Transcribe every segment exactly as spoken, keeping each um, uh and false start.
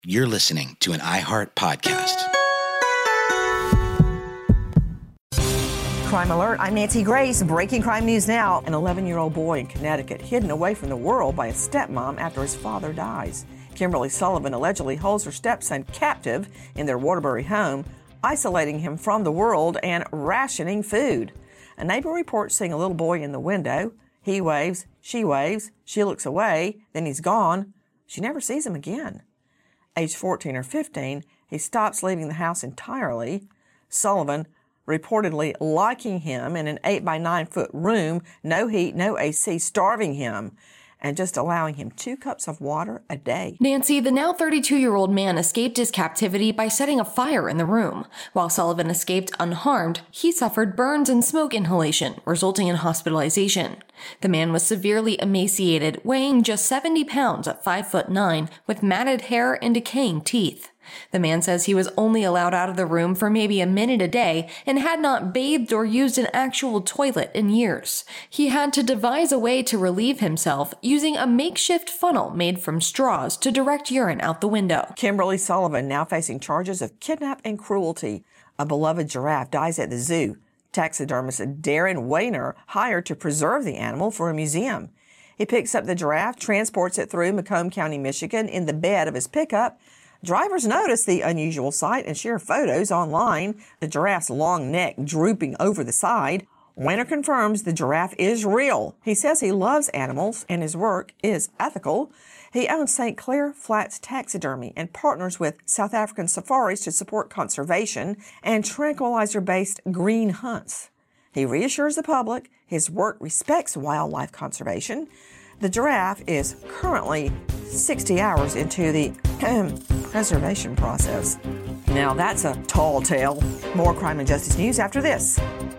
You're listening to an iHeart podcast. Crime Alert, I'm Nancy Grace. Breaking crime news now. An eleven-year-old boy in Connecticut hidden away from the world by a stepmom after his father dies. Kimberly Sullivan allegedly holds her stepson captive in their Waterbury home, isolating him from the world and rationing food. A neighbor reports seeing a little boy in the window. He waves, she waves, she looks away, then he's gone. She never sees him again. Age fourteen or fifteen, he stops leaving the house entirely. Sullivan reportedly locking him in an eight by nine foot room, no heat, no A C, starving him, and just allowing him two cups of water a day. Nancy, the now thirty-two-year-old man escaped his captivity by setting a fire in the room. While Sullivan escaped unharmed, he suffered burns and smoke inhalation, resulting in hospitalization. The man was severely emaciated, weighing just seventy pounds at five foot nine, with matted hair and decaying teeth. The man says he was only allowed out of the room for maybe a minute a day and had not bathed or used an actual toilet in years. He had to devise a way to relieve himself using a makeshift funnel made from straws to direct urine out the window. Kimberly Sullivan now facing charges of kidnap and cruelty. A beloved giraffe dies at the zoo. Taxidermist Darren Wayner hired to preserve the animal for a museum. He picks up the giraffe, transports it through Macomb County, Michigan in the bed of his pickup. Drivers notice the unusual sight and share photos online, the giraffe's long neck drooping over the side. Wayner confirms the giraffe is real. He says he loves animals and his work is ethical. He owns Saint Clair Flats Taxidermy and partners with South African Safaris to support conservation and tranquilizer-based green hunts. He reassures the public his work respects wildlife conservation. The giraffe is currently sixty hours into the preservation process. Now that's a tall tale. More crime and justice news after this.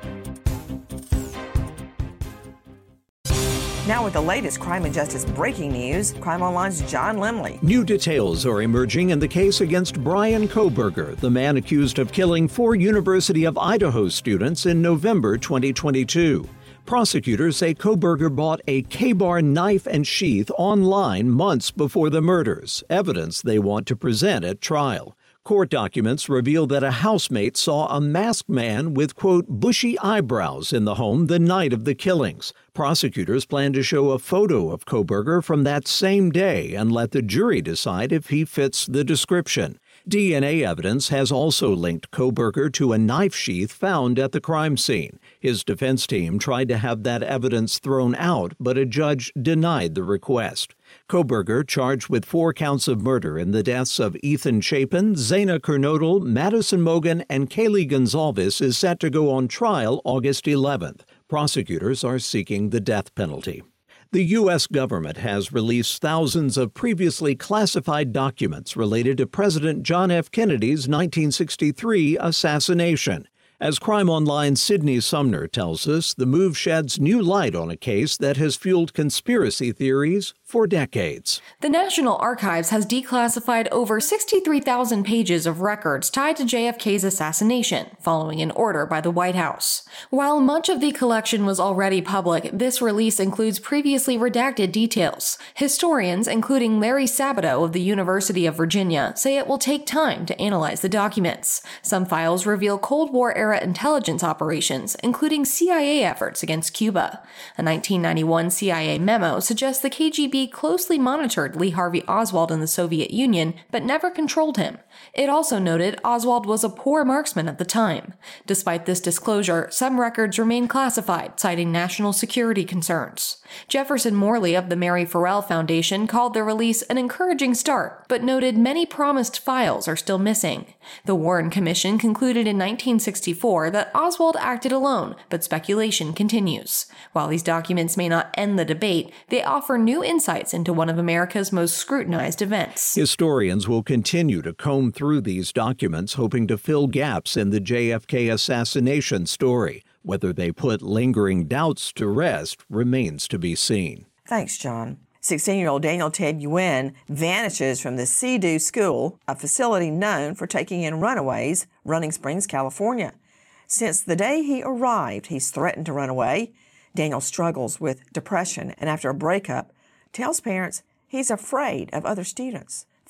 Now with the latest crime and justice breaking news, Crime Online's John Lemley. New details are emerging in the case against Bryan Kohberger, the man accused of killing four University of Idaho students in November twenty twenty-two. Prosecutors say Kohberger bought a K-Bar knife and sheath online months before the murders, evidence they want to present at trial. Court documents reveal that a housemate saw a masked man with, quote, bushy eyebrows in the home the night of the killings. Prosecutors plan to show a photo of Kohberger from that same day and let the jury decide if he fits the description. D N A evidence has also linked Kohberger to a knife sheath found at the crime scene. His defense team tried to have that evidence thrown out, but a judge denied the request. Kohberger, charged with four counts of murder in the deaths of Ethan Chapin, Zaina Kernodle, Madison Mogan, and Kaylee Gonzalez, is set to go on trial August eleventh. Prosecutors are seeking the death penalty. The U S government has released thousands of previously classified documents related to President John F. Kennedy's nineteen sixty-three assassination. As Crime Online's Sydney Sumner tells us, the move sheds new light on a case that has fueled conspiracy theories for decades. The National Archives has declassified over sixty-three thousand pages of records tied to J F K's assassination, following an order by the White House. While much of the collection was already public, this release includes previously redacted details. Historians, including Larry Sabato of the University of Virginia, say it will take time to analyze the documents. Some files reveal Cold War-era intelligence operations, including C I A efforts against Cuba. A nineteen ninety-one C I A memo suggests the K G B closely monitored Lee Harvey Oswald in the Soviet Union, but never controlled him. It also noted Oswald was a poor marksman at the time. Despite this disclosure, some records remain classified, citing national security concerns. Jefferson Morley of the Mary Farrell Foundation called the release an encouraging start, but noted many promised files are still missing. The Warren Commission concluded in nineteen sixty-four that Oswald acted alone, but speculation continues. While these documents may not end the debate, they offer new insights into one of America's most scrutinized events. Historians will continue to comb through these documents, hoping to fill gaps in the J F K assassination story. Whether they put lingering doubts to rest remains to be seen. Thanks, John. sixteen-year-old Daniel Ted Yuen vanishes from the Sea-Doo School, a facility known for taking in runaways, Running Springs, California. Since the day he arrived, he's threatened to run away. Daniel struggles with depression and after a breakup, tells parents he's afraid of other students.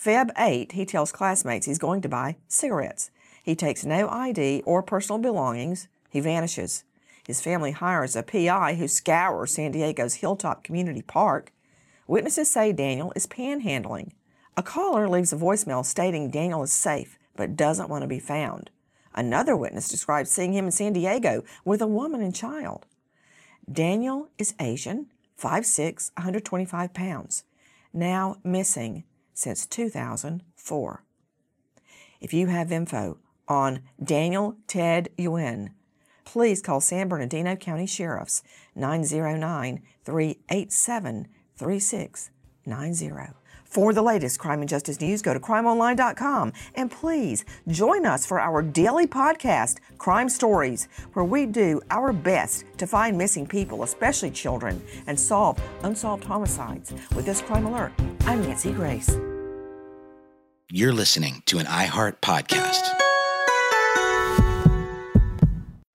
February eighth, he tells classmates he's going to buy cigarettes. He takes no I D or personal belongings. He vanishes. His family hires a P I who scours San Diego's Hilltop Community Park. Witnesses say Daniel is panhandling. A caller leaves a voicemail stating Daniel is safe but doesn't want to be found. Another witness describes seeing him in San Diego with a woman and child. Daniel is Asian, five foot six, one hundred twenty-five pounds, now missing since two thousand four. If you have info on Daniel Ted Yuen, please call San Bernardino County Sheriff's nine oh nine, three eight seven, three six nine zero. For the latest crime and justice news, go to crime online dot com and please join us for our daily podcast, Crime Stories, where we do our best to find missing people, especially children, and solve unsolved homicides. With this Crime Alert, I'm Nancy Grace. You're listening to an iHeart podcast.